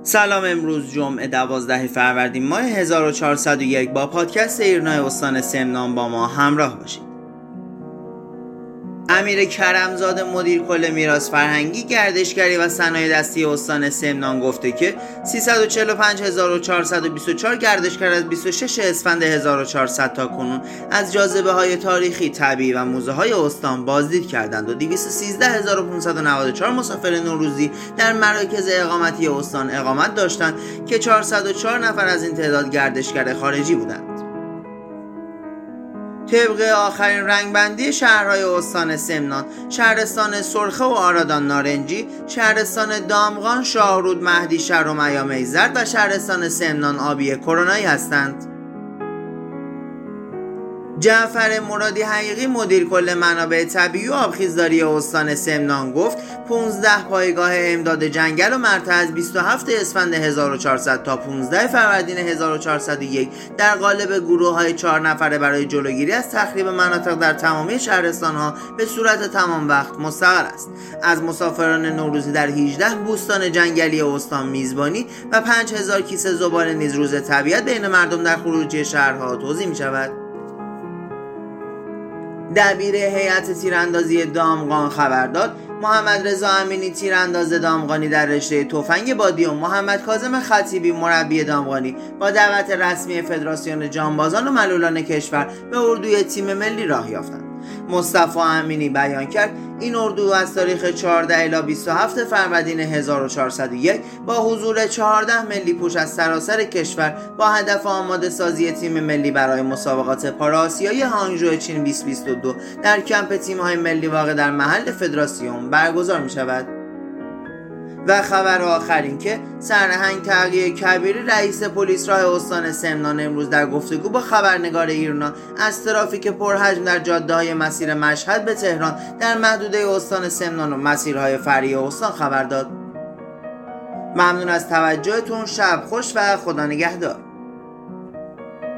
سلام، امروز جمعه 12 فروردین ماه 1401 با پادکست ایرنای استان سمنان با ما همراه باشید. امیر کرمزاده مدیر کل میراث فرهنگی، گردشگری و صنایع دستی استان سمنان گفته که 345424 گردشگر از 26 اسفند 1400 تا کنون از جاذبه‌های تاریخی، طبیعی و موزه‌های استان بازدید کردند و 213594 مسافر نوروزی در مراکز اقامتی استان اقامت داشتند که 404 نفر از این تعداد گردشگر خارجی بودند. طبق آخرین رنگبندی شهرهای استان سمنان، شهرستان سرخه و آرادان نارنجی، شهرستان دامغان، شاهرود، مهدی شهر و میامی زرد و شهرستان سمنان آبی کرونایی هستند. جعفر مرادی حقیقی مدیر کل منابع طبیعی و آبخیزداری استان سمنان گفت 15 پایگاه امداد جنگل و مرتع از 27 اسفند 1400 تا 15 فروردین 1401 در قالب گروه‌های 4 نفره برای جلوگیری از تخریب مناطق در تمامی شهرستان‌ها به صورت تمام وقت مستقر است. از مسافران نوروزی در 18 بوستان جنگلی استان میزبانی و 5000 کیسه زباله نیز روز طبیعت بین مردم در خروجی شهرها توزیع می‌شود. دبیر هیئت تیراندازی دامغان خبر داد محمد رضا امینی تیرانداز دامغانی در رشته تفنگ بادی و محمد کاظم خطیبی مربی دامغانی با دعوت رسمی فدراسیون جانبازان و ملولان کشور به اردوی تیم ملی راه یافتند. مصطفی امینی بیان کرد این اردو از تاریخ 14 الی 27 فروردین 1401 با حضور 14 ملی پوش از سراسر کشور با هدف آماده سازی تیم ملی برای مسابقات پارآسیایی هانگژو چین 2022 در کمپ تیم‌های ملی واقع در محل فدراسیون برگزار می‌شود. و خبر آخرین که سرهنگ تقی کبیری رئیس پلیس راه استان سمنان امروز در گفتگو با خبرنگار ایرنا از ترافیک پرحجم در جاده‌های مسیر مشهد به تهران در محدوده استان سمنان و مسیرهای فرعی استان خبر داد. ممنون از توجهتون، شب خوش و خدا نگهدار.